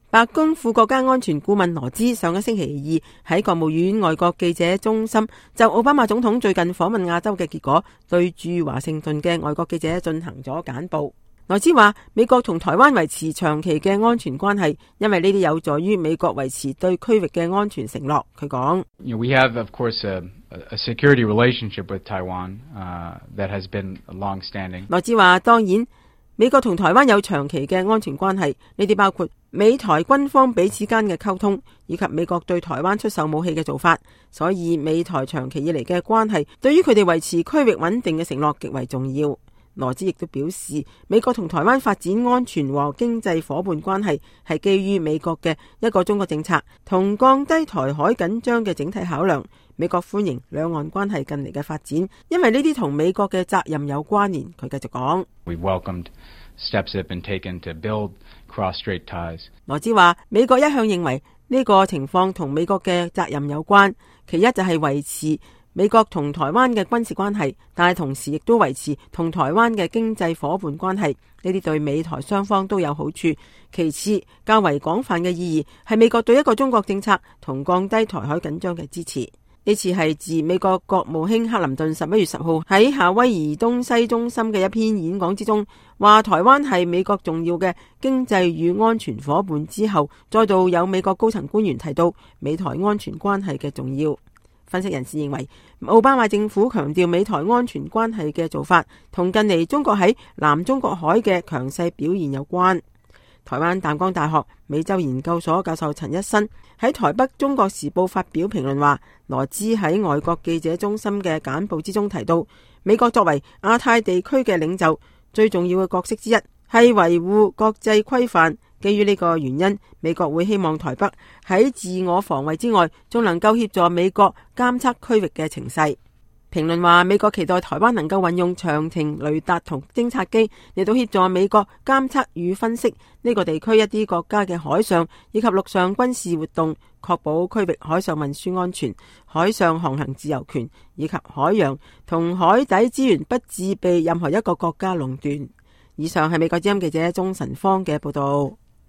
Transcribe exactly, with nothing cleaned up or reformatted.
白宮副國家安全顧問羅茲上個星期二喺國務院外國記者中心就奧巴馬總統最近訪問亞洲嘅結果，對駐華盛頓嘅外國記者進行咗簡報。羅茲話：美國同台灣維持長期嘅安全關係，因為呢啲有助於美國維持對區域嘅安全承諾。佢講 ：We have, of course, a, a security relationship with Taiwan, uh, that has been long-standing. 羅茲話：當然，美國同台灣有長期嘅安全關係，呢啲包括美台軍方彼此間嘅溝通，以及美國對台灣出售武器嘅做法。所以美台長期以嚟嘅關係，對於佢哋維持區域穩定嘅承諾極為重要。羅茲亦都表示，美國同台灣發展安全和經濟夥伴關係係基於美國嘅一個中國政策同降低台海緊張嘅整體考量。美國歡迎兩岸關係近嚟嘅發展，因為呢啲同美國嘅責任有關聯。佢繼續講： We welcomed steps that have been taken to build cross-strait ties. 羅茲話，美國一向認為呢個情況同美國嘅責任有關，其一就係維持美國同台灣嘅軍事關係，但係同時亦都維持同台灣嘅經濟夥伴關係，呢啲對美台雙方都有好處。其次，較為廣泛嘅意義係美國對一個中國政策同降低台海緊張嘅支持。呢次係自美國國務卿克林頓十一月十號喺夏威夷東西中心嘅一篇演講之中，話台灣係美國重要嘅經濟與安全夥伴之後，再度有美國高層官員提到美台安全關係嘅重要。分析人士認為，奧巴馬政府強調美台安全關係嘅做法，同近嚟中國喺南中國海嘅強勢表現有關。台灣淡江大學美洲研究所教授陳一新喺台北中國時報發表評論話，羅茲喺外國記者中心嘅簡報之中提到，美國作為亞太地區嘅領袖，最重要嘅角色之一係維護國際規範。基於呢個原因，美國會希望台北喺自我防衛之外，仲能夠協助美國監測區域嘅情勢。評論話，美國期待台灣能夠運用長程雷達同偵察機嚟到協助美國監測與分析呢個地區一啲國家嘅海上以及陸上軍事活動，確保區域海上運輸安全、海上航行自由權以及海洋同海底資源不致被任何一個國家壟斷。以上係美國之音記者鍾晨芳嘅報道。